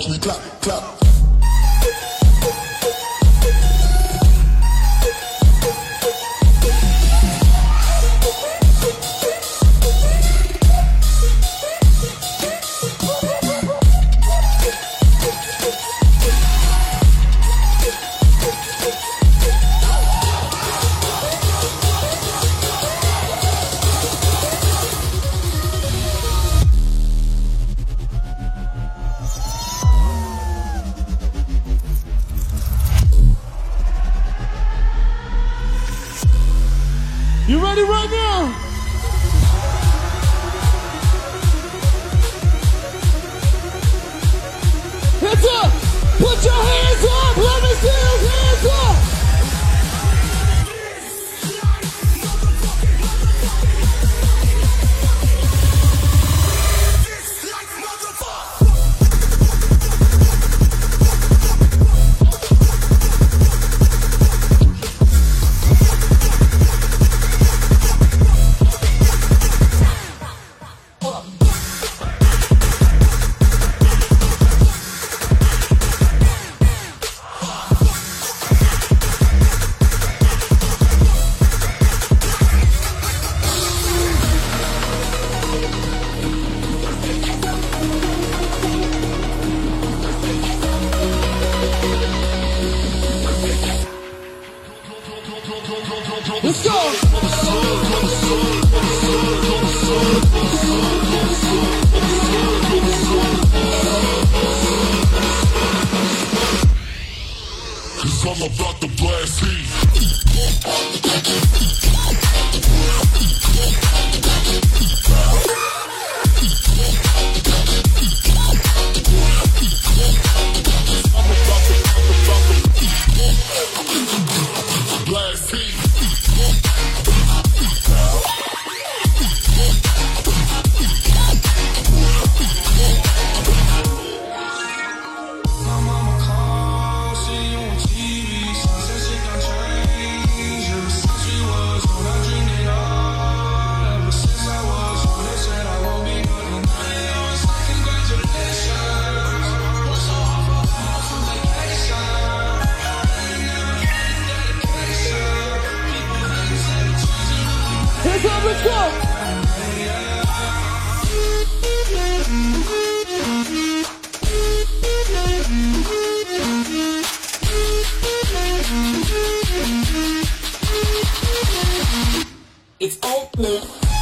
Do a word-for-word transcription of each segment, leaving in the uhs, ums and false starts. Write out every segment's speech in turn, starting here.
watch me clap, clap. You ready right now? Hands up! Put your hands up! Let me see those hands up! Let's go! Cause I'm about to blast heat. Blast heat. Let's go! It's open.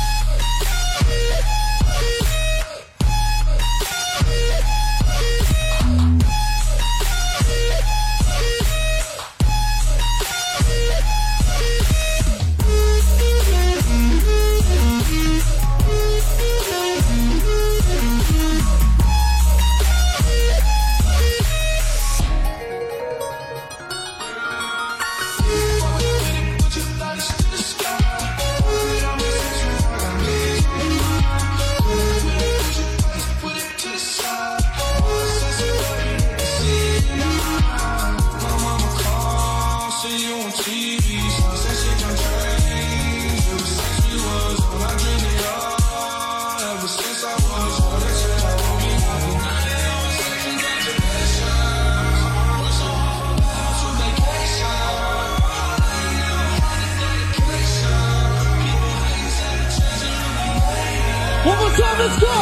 One more time, let's go!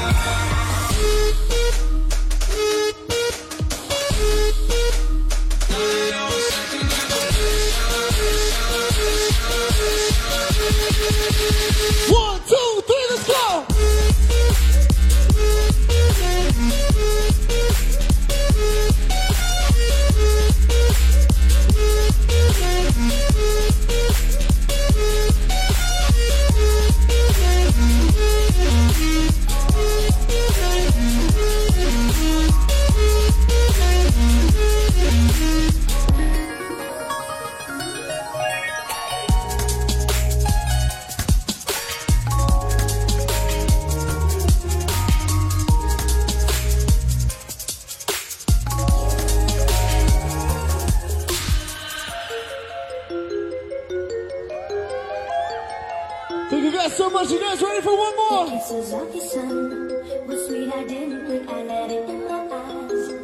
One, two, three, let's go! Thank you guys so much. You guys ready for one more? Kisses of your sun was sweet. I didn't blink. I let it in my eyes.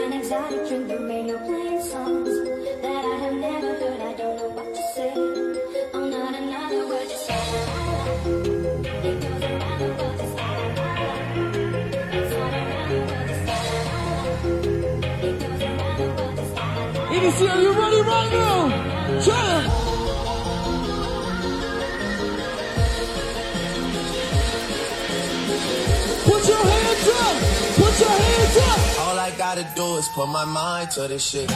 an exotic drink, the radio playing songs that I have never heard. I don't know what to say. Oh, not another word, just la la la. It goes around the world, just la la la. It's all around the world, just la la la. It goes around the world, just la la la. E D C, are you ready right now? Jump! Put your hands up! Put your hands up! All I gotta do is put my mind to this shit.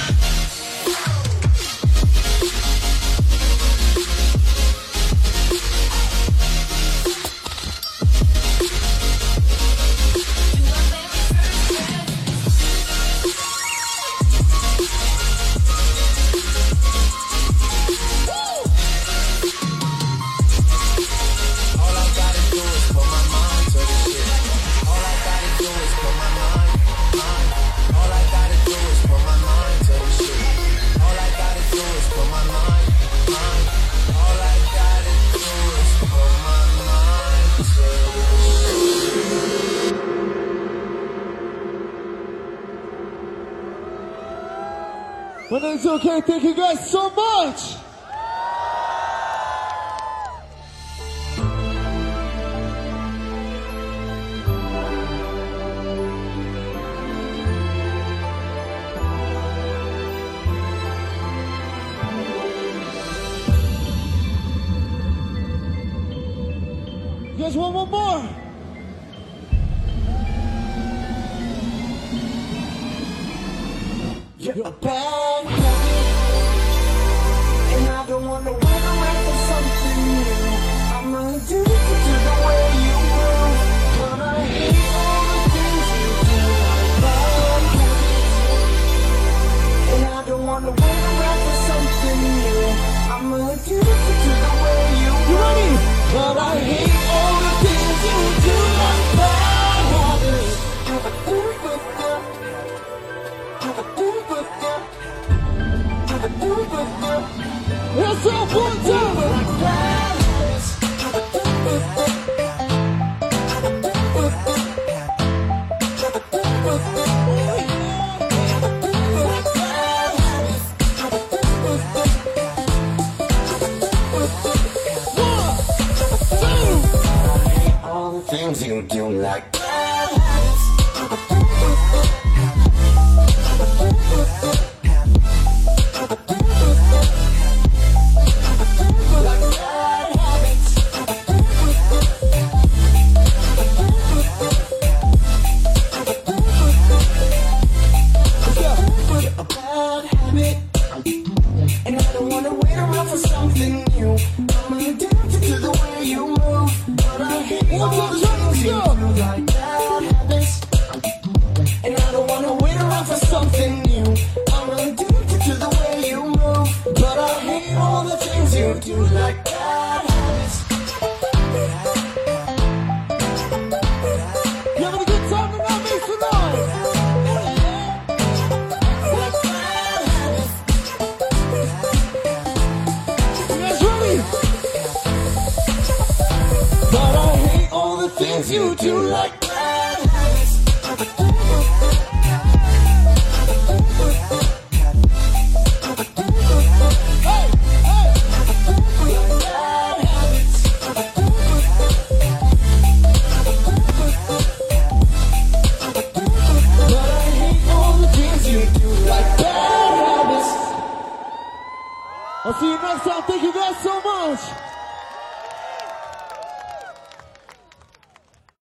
But it's okay, thank you guys so much! You guys want one more? You're a bad guy, and I don't wanna wait around for something new. I'm addicted to the way you move, but I hate all the things you do. Bad habits, and I don't wanna wait around for something new. I'm addicted to the way you move, You ready? but I hate all the things you do. Like bad habits. It's all one time! All the things you do like bad and I don't wanna wait around for something new. I'm addicted to the way you move, but I hate all the things you do like bad habits. And I don't wanna wait around for something new. I'm addicted to the way you move, but I hate all the things you do like bad habits. You having a good time tonight? Make some noise! Like bad habits. You guys ready? But I hate all the things you do like bad habits. Hey! Hey! Bad habits. But I hate all the things you do like bad habits. I'll see you next time. Thank you guys so much!